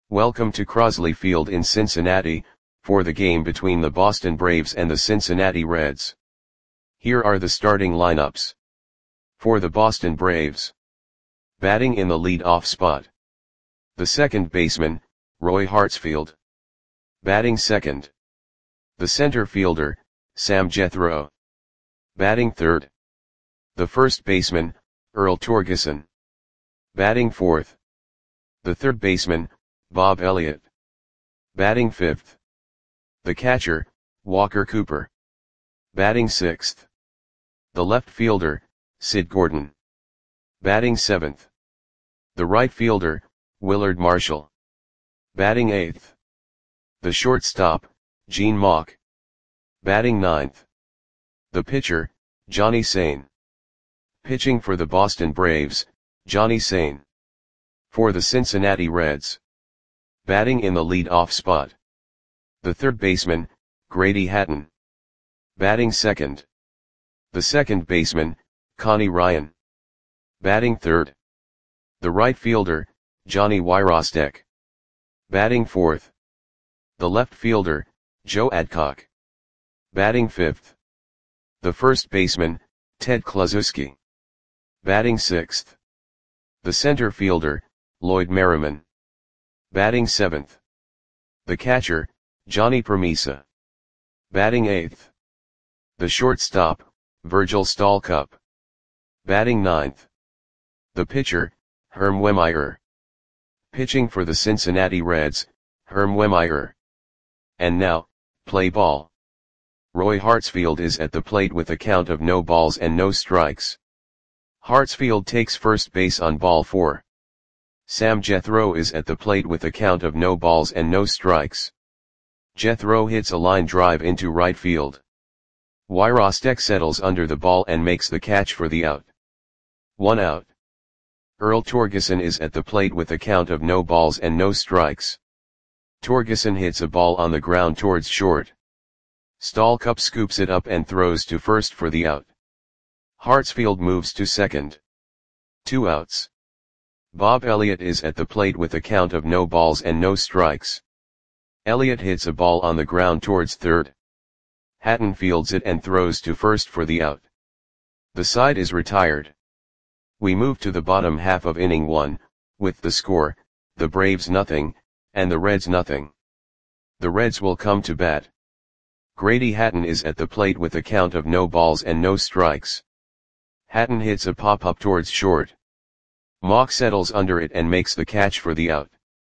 Welcome to Crosley Field in Cincinnati, for the game between the Boston Braves and the Cincinnati Reds. Here are the starting lineups. For the Boston Braves. Batting in the lead-off spot. The second baseman, Roy Hartsfield. Batting second. The center fielder, Sam Jethro. Batting third. The first baseman, Earl Torgeson. Batting fourth. The third baseman, Bob Elliott. Batting fifth. The catcher, Walker Cooper. Batting sixth. The left fielder, Sid Gordon. Batting seventh. The right fielder, Willard Marshall. Batting eighth. The shortstop, Gene Mauch. Batting ninth. The pitcher, Johnny Sain. Pitching for the Boston Braves, Johnny Sain. For the Cincinnati Reds. Batting in the lead-off spot. The third baseman, Grady Hatton. Batting second. The second baseman, Connie Ryan. Batting third. The right fielder, Johnny Wyrostek. Batting fourth. The left fielder, Joe Adcock. Batting fifth. The first baseman, Ted Kluszewski. Batting sixth. The center fielder, Lloyd Merriman. Batting seventh. The catcher, Johnny Permisa. Batting eighth. The shortstop, Virgil Stalcup. Batting ninth. The pitcher, Herm Wehmeyer. Pitching for the Cincinnati Reds, Herm Wehmeyer. And now, play ball. Roy Hartsfield is at the plate with a count of no balls and no strikes. Hartsfield takes first base on ball 4. Sam Jethro is at the plate with a count of no balls and no strikes. Jethro hits a line drive into right field. Wyrostek settles under the ball and makes the catch for the out. 1 out. Earl Torgeson is at the plate with a count of no balls and no strikes. Torgeson hits a ball on the ground towards short. Stalcup scoops it up and throws to first for the out. Hartsfield moves to second. 2 outs. Bob Elliott is at the plate with a count of no balls and no strikes. Elliott hits a ball on the ground towards third. Hatton fields it and throws to first for the out. The side is retired. We move to the bottom half of inning 1, with the score, the Braves nothing, and the Reds nothing. The Reds will come to bat. Grady Hatton is at the plate with a count of no balls and no strikes. Hatton hits a pop-up towards short. Mauch settles under it and makes the catch for the out.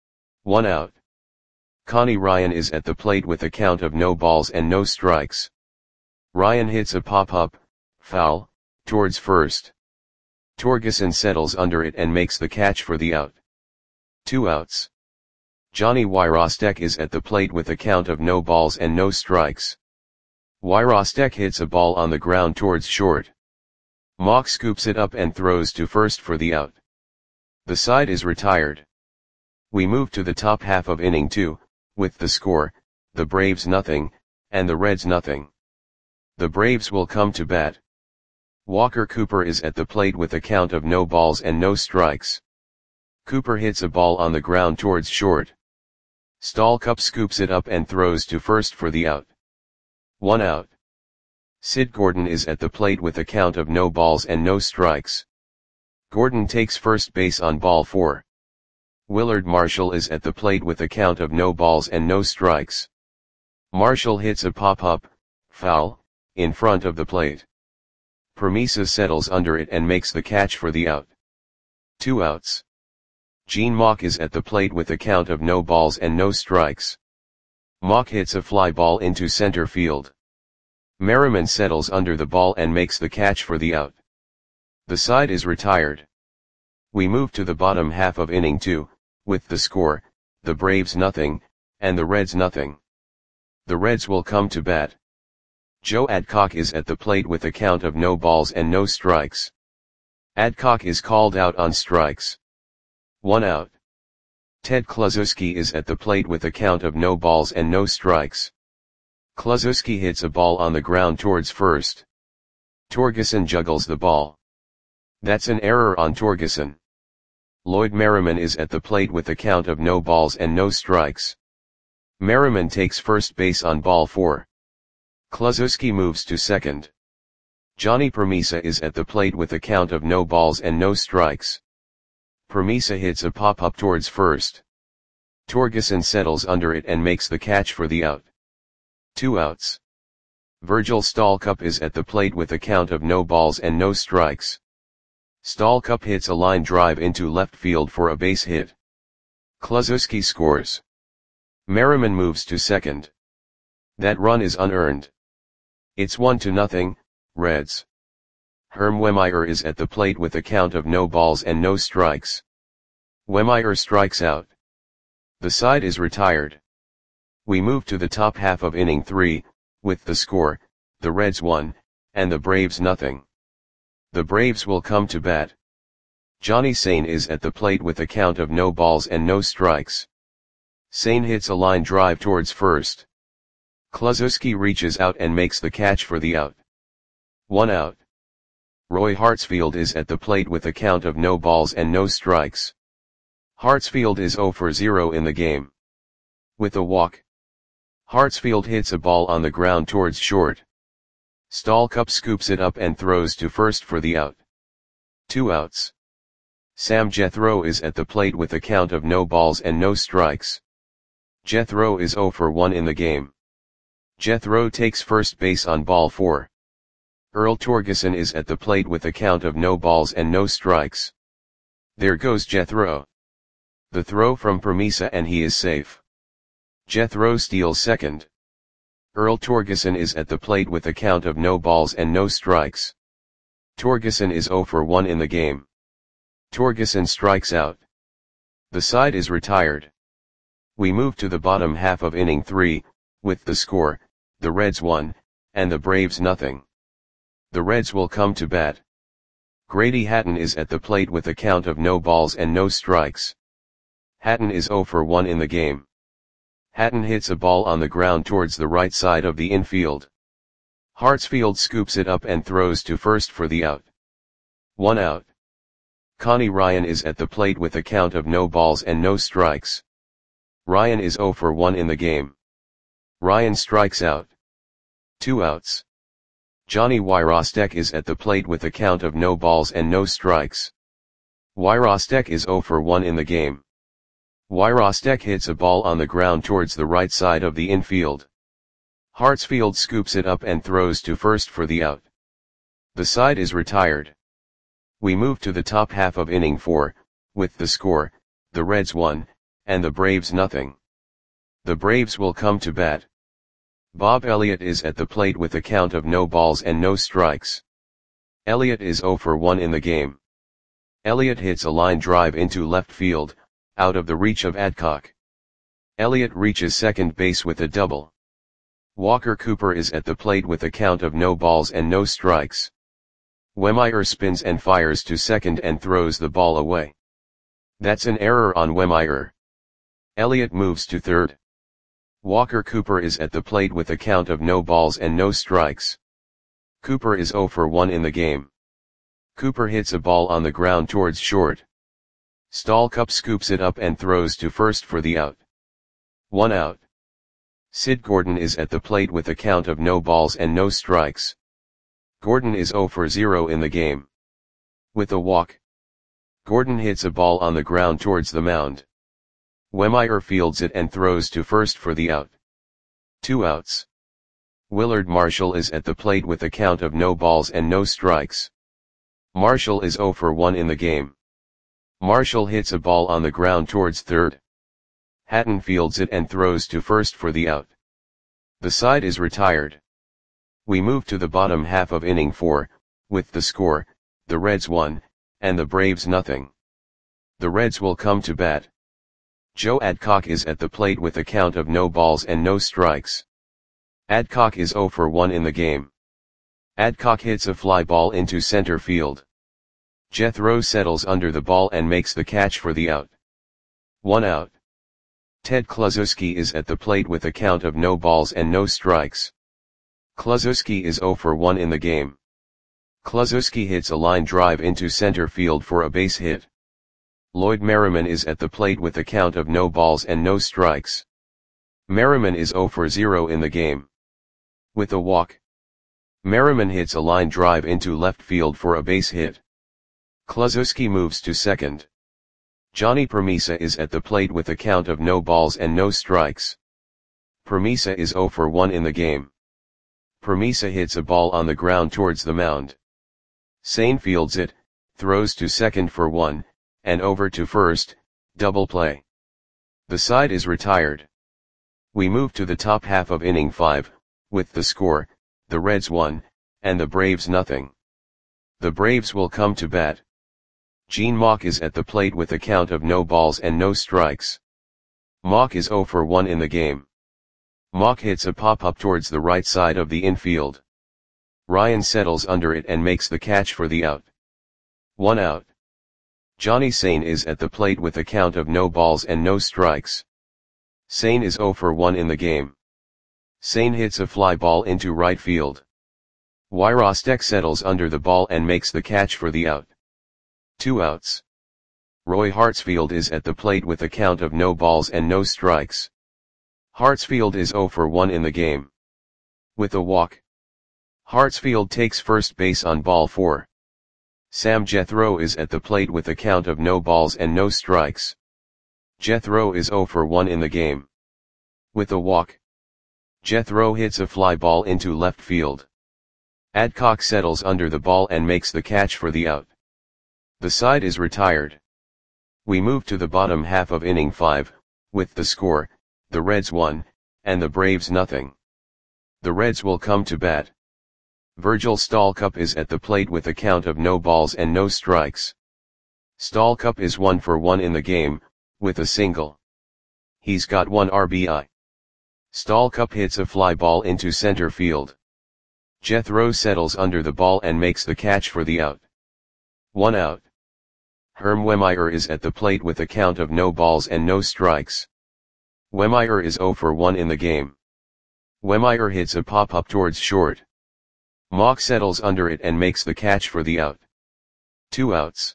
1 out. Connie Ryan is at the plate with a count of no balls and no strikes. Ryan hits a pop-up, foul, towards first. Torgeson settles under it and makes the catch for the out. 2 outs. Johnny Wyrostek is at the plate with a count of no balls and no strikes. Wyrostek hits a ball on the ground towards short. Mauch scoops it up and throws to first for the out. The side is retired. We move to the top half of inning 2, with the score, the Braves nothing, and the Reds nothing. The Braves will come to bat. Walker Cooper is at the plate with a count of no balls and no strikes. Cooper hits a ball on the ground towards short. Stalcup scoops it up and throws to first for the out. 1 out. Sid Gordon is at the plate with a count of no balls and no strikes. Gordon takes first base on ball 4. Willard Marshall is at the plate with a count of no balls and no strikes. Marshall hits a pop-up, foul, in front of the plate. Permisa settles under it and makes the catch for the out. 2 outs. Gene Mauch is at the plate with a count of no balls and no strikes. Mauch hits a fly ball into center field. Merriman settles under the ball and makes the catch for the out. The side is retired. We move to the bottom half of inning 2, with the score, the Braves nothing, and the Reds nothing. The Reds will come to bat. Joe Adcock is at the plate with a count of no balls and no strikes. Adcock is called out on strikes. 1 out. Ted Kluszewski is at the plate with a count of no balls and no strikes. Kluszewski hits a ball on the ground towards first. Torgeson juggles the ball. That's an error on Torgeson. Lloyd Merriman is at the plate with a count of no balls and no strikes. Merriman takes first base on ball 4. Kluszewski moves to second. Johnny Permisa is at the plate with a count of no balls and no strikes. Permisa hits a pop-up towards first. Torgeson settles under it and makes the catch for the out. 2 outs. Virgil Stalcup is at the plate with a count of no balls and no strikes. Stalcup hits a line drive into left field for a base hit. Kluszewski scores. Merriman moves to second. That run is unearned. It's 1-0, Reds. Herm Wehmeyer is at the plate with a count of no balls and no strikes. Wehmeyer strikes out. The side is retired. We move to the top half of inning 3, with the score, the Reds 1, and the Braves 0. The Braves will come to bat. Johnny Sain is at the plate with a count of no balls and no strikes. Sain hits a line drive towards first. Kluszewski reaches out and makes the catch for the out. 1 out. Roy Hartsfield is at the plate with a count of no balls and no strikes. Hartsfield is 0 for 0 in the game. With a walk, Hartsfield hits a ball on the ground towards short. Stalcup scoops it up and throws to first for the out. 2 outs. Sam Jethro is at the plate with a count of no balls and no strikes. Jethro is 0 for 1 in the game. Jethro takes first base on ball 4. Earl Torgeson is at the plate with a count of no balls and no strikes. There goes Jethro. The throw from Permisa and he is safe. Jethro steals second. Earl Torgeson is at the plate with a count of no balls and no strikes. Torgeson is 0 for 1 in the game. Torgeson strikes out. The side is retired. We move to the bottom half of inning 3, with the score, the Reds 1, and the Braves 0. The Reds will come to bat. Grady Hatton is at the plate with a count of no balls and no strikes. Hatton is 0 for 1 in the game. Hatton hits a ball on the ground towards the right side of the infield. Hartsfield scoops it up and throws to first for the out. 1 out. Connie Ryan is at the plate with a count of no balls and no strikes. Ryan is 0 for 1 in the game. Ryan strikes out. 2 outs. Johnny Wyrostek is at the plate with a count of no balls and no strikes. Wyrostek is 0 for 1 in the game. Wyrostek hits a ball on the ground towards the right side of the infield. Hartsfield scoops it up and throws to first for the out. The side is retired. We move to the top half of inning 4, with the score, the Reds 1, and the Braves 0. The Braves will come to bat. Bob Elliott is at the plate with a count of no balls and no strikes. Elliott is 0 for 1 in the game. Elliott hits a line drive into left field, out of the reach of Adcock. Elliott reaches second base with a double. Walker Cooper is at the plate with a count of no balls and no strikes. Wehmeyer spins and fires to second and throws the ball away. That's an error on Wehmeyer. Elliott moves to third. Walker Cooper is at the plate with a count of no balls and no strikes. Cooper is 0 for 1 in the game. Cooper hits a ball on the ground towards short. Stalcup scoops it up and throws to first for the out. 1 out. Sid Gordon is at the plate with a count of no balls and no strikes. Gordon is 0 for 0 in the game. With a walk, Gordon hits a ball on the ground towards the mound. Wehmeyer fields it and throws to first for the out. 2 outs. Willard Marshall is at the plate with a count of no balls and no strikes. Marshall is 0 for 1 in the game. Marshall hits a ball on the ground towards third. Hatton fields it and throws to first for the out. The side is retired. We move to the bottom half of inning 4, with the score, the Reds 1, and the Braves 0. The Reds will come to bat. Joe Adcock is at the plate with a count of no balls and no strikes. Adcock is 0 for 1 in the game. Adcock hits a fly ball into center field. Jethro settles under the ball and makes the catch for the out. 1 out. Ted Kluszewski is at the plate with a count of no balls and no strikes. Kluszewski is 0 for 1 in the game. Kluszewski hits a line drive into center field for a base hit. Lloyd Merriman is at the plate with a count of no balls and no strikes. Merriman is 0 for 0 in the game. With a walk, Merriman hits a line drive into left field for a base hit. Kluszewski moves to second. Johnny Permisa is at the plate with a count of no balls and no strikes. Permisa is 0 for 1 in the game. Permisa hits a ball on the ground towards the mound. Sane fields it, throws to second for 1, and over to first, double play. The side is retired. We move to the top half of inning 5, with the score, the Reds 1, and the Braves nothing. The Braves will come to bat. Gene Mauch is at the plate with a count of no balls and no strikes. Mauch is 0 for 1 in the game. Mauch hits a pop-up towards the right side of the infield. Ryan settles under it and makes the catch for the out. 1 out. Johnny Sane is at the plate with a count of no balls and no strikes. Sane is 0 for 1 in the game. Sane hits a fly ball into right field. Wyrostek settles under the ball and makes the catch for the out. 2 outs. Roy Hartsfield is at the plate with a count of no balls and no strikes. Hartsfield is 0 for 1 in the game. With a walk, Hartsfield takes first base on ball 4. Sam Jethro is at the plate with a count of no balls and no strikes. Jethro is 0 for 1 in the game. With a walk, Jethro hits a fly ball into left field. Adcock settles under the ball and makes the catch for the out. The side is retired. We move to the bottom half of inning 5, with the score, the Reds 1, and the Braves nothing. The Reds will come to bat. Virgil Stalcup is at the plate with a count of no balls and no strikes. Stalcup is 1 for 1 in the game, with a single. He's got 1 RBI. Stalcup hits a fly ball into center field. Jethro settles under the ball and makes the catch for the out. 1 out. Herm Wehmeyer is at the plate with a count of no balls and no strikes. Wehmeyer is 0 for 1 in the game. Wehmeyer hits a pop-up towards short. Mauch settles under it and makes the catch for the out. 2 outs.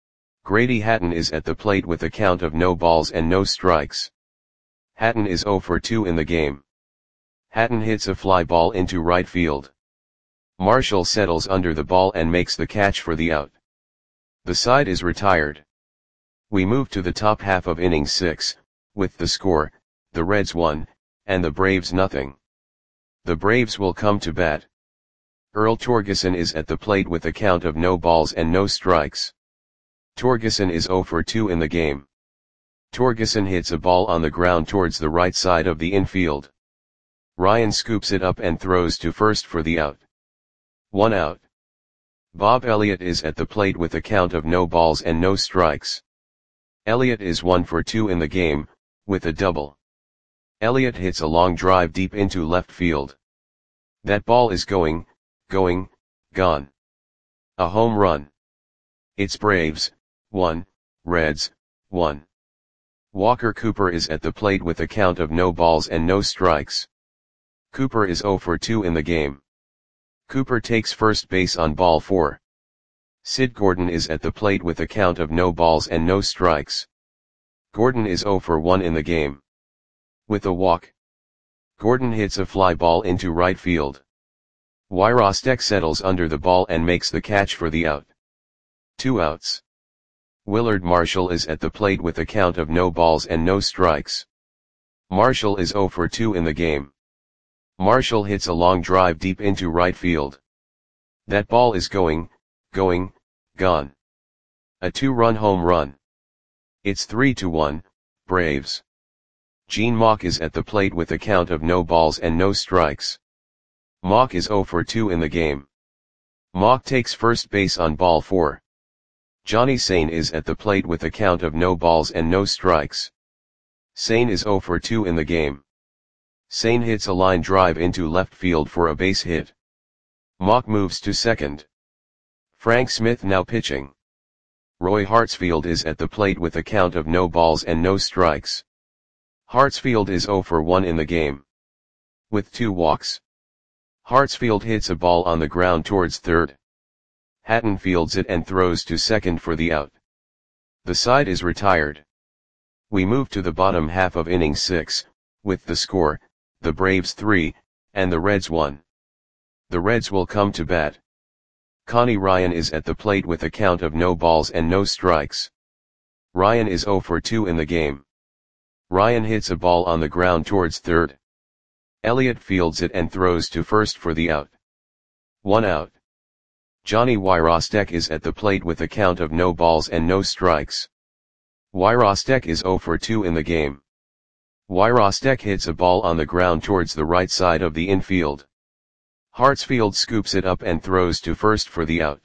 Grady Hatton is at the plate with a count of no balls and no strikes. Hatton is 0 for 2 in the game. Hatton hits a fly ball into right field. Marshall settles under the ball and makes the catch for the out. The side is retired. We move to the top half of inning 6, with the score, the Reds 1, and the Braves nothing. The Braves will come to bat. Earl Torgeson is at the plate with a count of no balls and no strikes. Torgeson is 0 for 2 in the game. Torgeson hits a ball on the ground towards the right side of the infield. Ryan scoops it up and throws to first for the out. 1 out. Bob Elliott is at the plate with a count of no balls and no strikes. Elliott is 1 for 2 in the game, with a double. Elliott hits a long drive deep into left field. That ball is gone. A home run. It's Braves, 1, Reds, 1. Walker Cooper is at the plate with a count of no balls and no strikes. Cooper is 0 for 2 in the game. Cooper takes first base on ball 4. Sid Gordon is at the plate with a count of no balls and no strikes. Gordon is 0 for 1 in the game. With a walk, Gordon hits a fly ball into right field. Wyrostek settles under the ball and makes the catch for the out. 2 outs. Willard Marshall is at the plate with a count of no balls and no strikes. Marshall is 0 for 2 in the game. Marshall hits a long drive deep into right field. That ball is gone. A 2-run home run. It's 3-1, Braves. Gene Mauch is at the plate with a count of no balls and no strikes. Mauch is 0 for 2 in the game. Mauch takes first base on ball 4. Johnny Sane is at the plate with a count of no balls and no strikes. Sane is 0 for 2 in the game. Sane hits a line drive into left field for a base hit. Mauch moves to second. Frank Smith now pitching. Roy Hartsfield is at the plate with a count of no balls and no strikes. Hartsfield is 0 for 1 in the game. With 2 walks, Hartsfield hits a ball on the ground towards third. Hatton fields it and throws to second for the out. The side is retired. We move to the bottom half of inning 6, with the score, the Braves 3, and the Reds 1. The Reds will come to bat. Connie Ryan is at the plate with a count of no balls and no strikes. Ryan is 0 for 2 in the game. Ryan hits a ball on the ground towards third. Elliott fields it and throws to first for the out. 1 out. Johnny Wyrostek is at the plate with a count of no balls and no strikes. Wyrostek is 0 for 2 in the game. Wyrostek hits a ball on the ground towards the right side of the infield. Hartsfield scoops it up and throws to first for the out.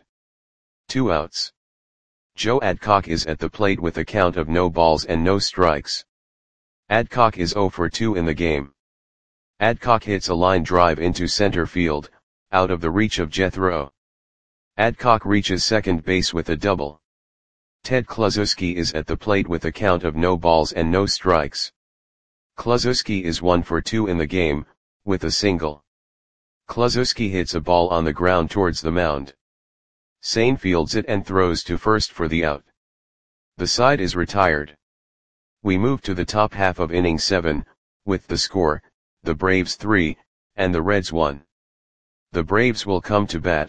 2 outs. Joe Adcock is at the plate with a count of no balls and no strikes. Adcock is 0 for 2 in the game. Adcock hits a line drive into center field, out of the reach of Jethro. Adcock reaches second base with a double. Ted Kluszewski is at the plate with a count of no balls and no strikes. Kluszewski is 1 for 2 in the game, with a single. Kluszewski hits a ball on the ground towards the mound. Sane fields it and throws to first for the out. The side is retired. We move to the top half of inning 7, with the score, the Braves 3, and the Reds 1. The Braves will come to bat.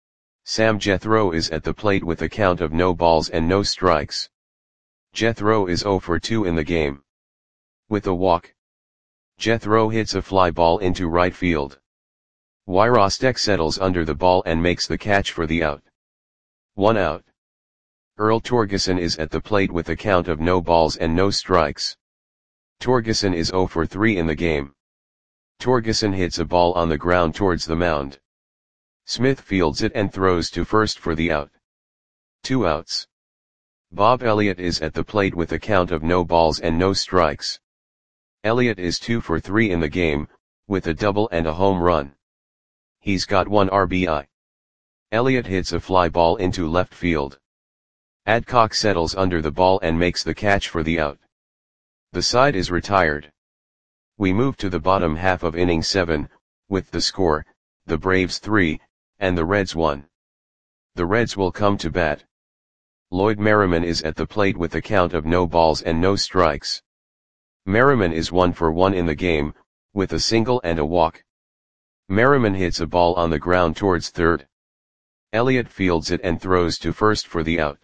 Sam Jethro is at the plate with a count of no balls and no strikes. Jethro is 0 for 2 in the game. With a walk, Jethro hits a fly ball into right field. Wyrostek settles under the ball and makes the catch for the out. 1 out. Earl Torgeson is at the plate with a count of no balls and no strikes. Torgeson is 0 for 3 in the game. Torgeson hits a ball on the ground towards the mound. Smith fields it and throws to first for the out. 2 outs. Bob Elliott is at the plate with a count of no balls and no strikes. Elliott is 2 for 3 in the game, with a double and a home run. He's got 1 RBI. Elliott hits a fly ball into left field. Adcock settles under the ball and makes the catch for the out. The side is retired. We move to the bottom half of inning 7, with the score, the Braves 3, and the Reds 1. The Reds will come to bat. Lloyd Merriman is at the plate with a count of no balls and no strikes. Merriman is 1 for 1 in the game, with a single and a walk. Merriman hits a ball on the ground towards third. Elliott fields it and throws to first for the out.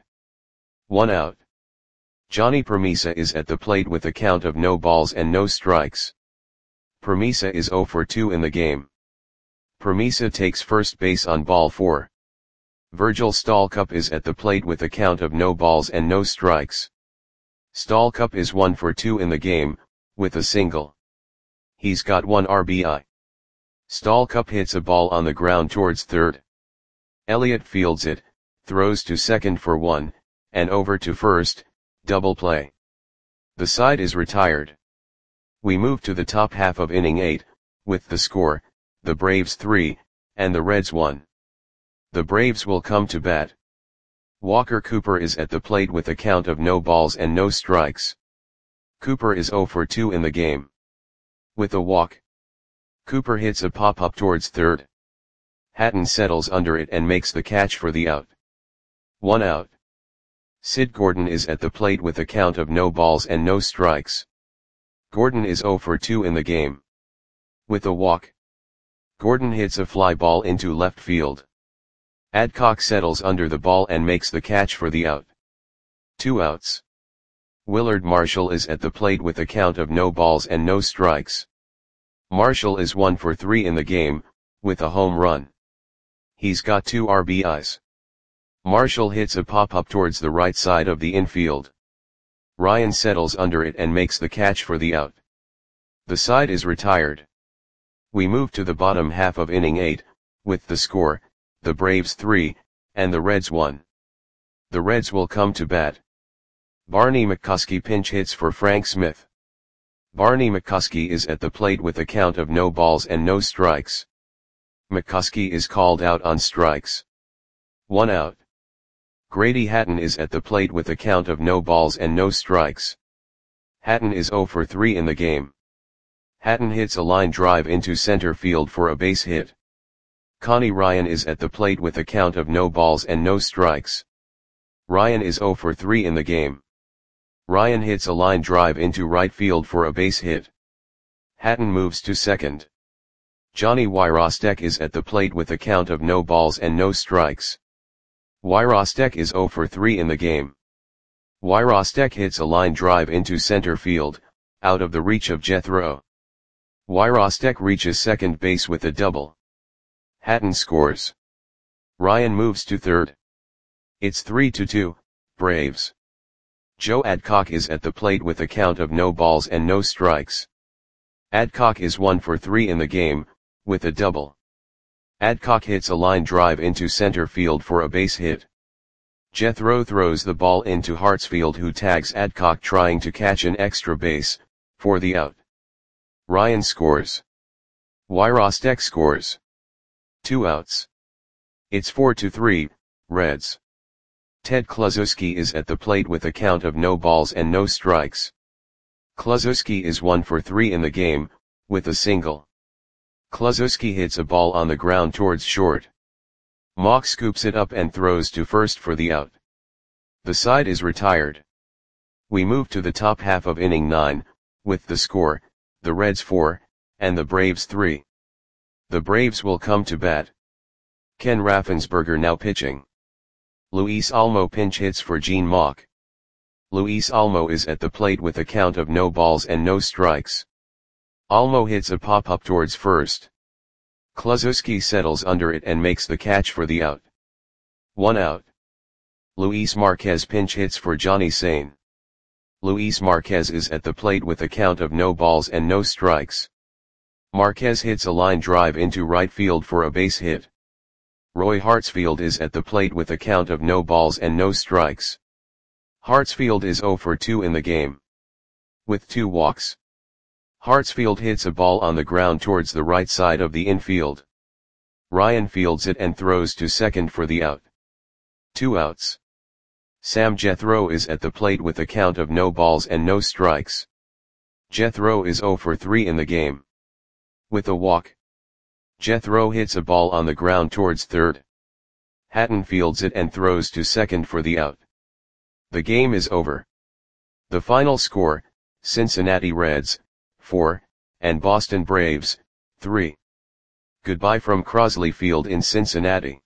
1 out. Johnny Permisa is at the plate with a count of no balls and no strikes. Permisa is 0 for 2 in the game. Permisa takes first base on ball 4. Virgil Stallcup is at the plate with a count of no balls and no strikes. Stallcup is 1 for 2 in the game, with a single. He's got 1 RBI. Stallcup hits a ball on the ground towards third. Elliott fields it, throws to second for 1, and over to first, double play. The side is retired. We move to the top half of inning 8, with the score, the Braves 3, and the Reds 1. The Braves will come to bat. Walker Cooper is at the plate with a count of no balls and no strikes. Cooper is 0 for 2 in the game. With a walk, Cooper hits a pop-up towards third. Hatton settles under it and makes the catch for the out. 1 out. Sid Gordon is at the plate with a count of no balls and no strikes. Gordon is 0 for 2 in the game. With a walk, Gordon hits a fly ball into left field. Adcock settles under the ball and makes the catch for the out. 2 outs. Willard Marshall is at the plate with a count of no balls and no strikes. Marshall is 1 for 3 in the game, with a home run. He's got 2 RBIs. Marshall hits a pop-up towards the right side of the infield. Ryan settles under it and makes the catch for the out. The side is retired. We move to the bottom half of inning 8, with the score, the Braves 3, and the Reds 1. The Reds will come to bat. Barney McCuskey pinch hits for Frank Smith. Barney McCuskey is at the plate with a count of no balls and no strikes. McCuskey is called out on strikes. 1 out. Grady Hatton is at the plate with a count of no balls and no strikes. Hatton is 0 for 3 in the game. Hatton hits a line drive into center field for a base hit. Connie Ryan is at the plate with a count of no balls and no strikes. Ryan is 0 for 3 in the game. Ryan hits a line drive into right field for a base hit. Hatton moves to second. Johnny Wyrostek is at the plate with a count of no balls and no strikes. Wyrostek is 0 for 3 in the game. Wyrostek hits a line drive into center field, out of the reach of Jethro. Wyrostek reaches second base with a double. Hatton scores. Ryan moves to third. It's 3-2, Braves. Joe Adcock is at the plate with a count of no balls and no strikes. Adcock is 1 for 3 in the game, with a double. Adcock hits a line drive into center field for a base hit. Jethro throws the ball into Hartsfield, who tags Adcock trying to catch an extra base, for the out. Ryan scores. Wyrostek scores. 2 outs. It's 4-3, Reds. Ted Kluszewski is at the plate with a count of no balls and no strikes. Kluszewski is 1 for 3 in the game, with a single. Kluszewski hits a ball on the ground towards short. Mock scoops it up and throws to first for the out. The side is retired. We move to the top half of inning 9, with the score, the Reds 4, and the Braves 3. The Braves will come to bat. Ken Raffensperger now pitching. Luis Almo pinch hits for Gene Mauch. Luis Almo is at the plate with a count of no balls and no strikes. Almo hits a pop-up towards first. Kluszewski settles under it and makes the catch for the out. 1 out. Luis Marquez pinch hits for Johnny Sain. Luis Marquez is at the plate with a count of no balls and no strikes. Marquez hits a line drive into right field for a base hit. Roy Hartsfield is at the plate with a count of no balls and no strikes. Hartsfield is 0 for 2 in the game. With 2 walks. Hartsfield hits a ball on the ground towards the right side of the infield. Ryan fields it and throws to second for the out. 2 outs. Sam Jethro is at the plate with a count of no balls and no strikes. Jethro is 0 for 3 in the game. With a walk. Jethro hits a ball on the ground towards third. Hatton fields it and throws to second for the out. The game is over. The final score, Cincinnati Reds, 4, and Boston Braves, 3. Goodbye from Crosley Field in Cincinnati.